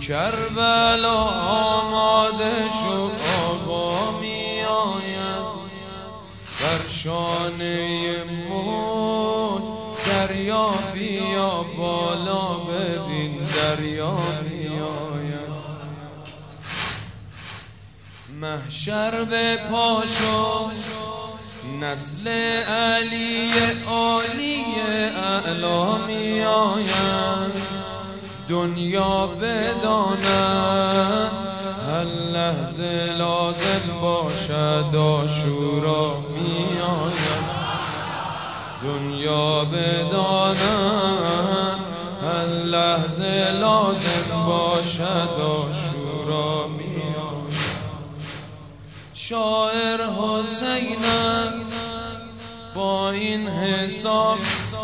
کربلا آماده شو آقا می آید بر شانه موج دریا بیا بالا ببین دریا می آید محشر به پاشو نسل علی عالی اعلا می آید دنیا بداند هر لحظه لازم باشد عاشورا می آید دنیا بداند هر لحظه لازم باشد عاشورا می آید شاعر حسینم با این حساب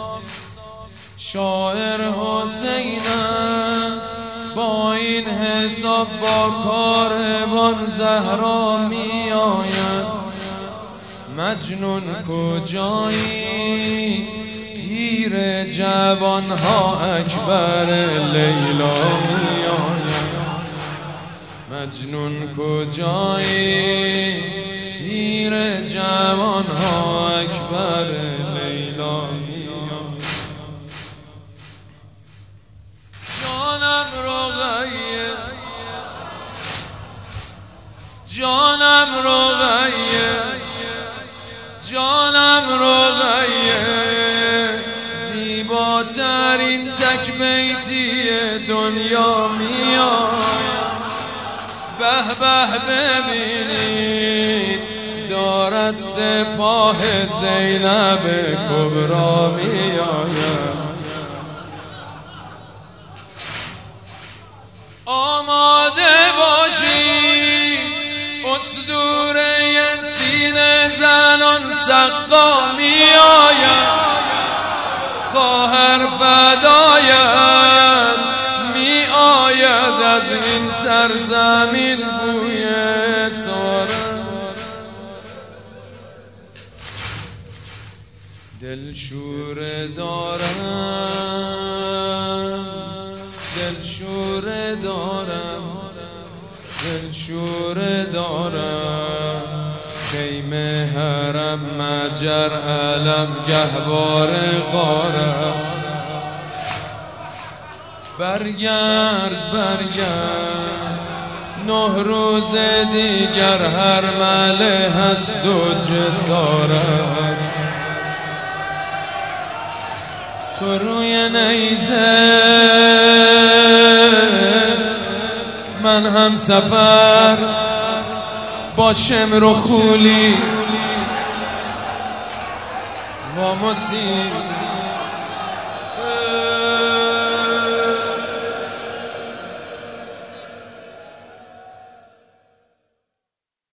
شاعر حسین است با این حساب با کاروان زهرا می آید مجنون کجایی پیر جوانها اکبر لیلا می آید مجنون کجایی پیر جوانها اکبر لیلا می آید جانم رقیه جانم رقیه زیباترین تک بیتی دنیا می آید به به ببینید دارد سپاه زینب کبرا می آید آماده باشی اسطوره سینه زنان سقا می آید خواهر فدایت می آید از این سرزمین بوی سارا دلشوره دارم دلشوره دارم دلشوره دارم خیمه حرم مجر علم گهوار غارت برگرد برگرد 9 روز دیگر هر مله هست و جسارت تو روی نیزه من هم سفر با شمر و خولی و موسیقی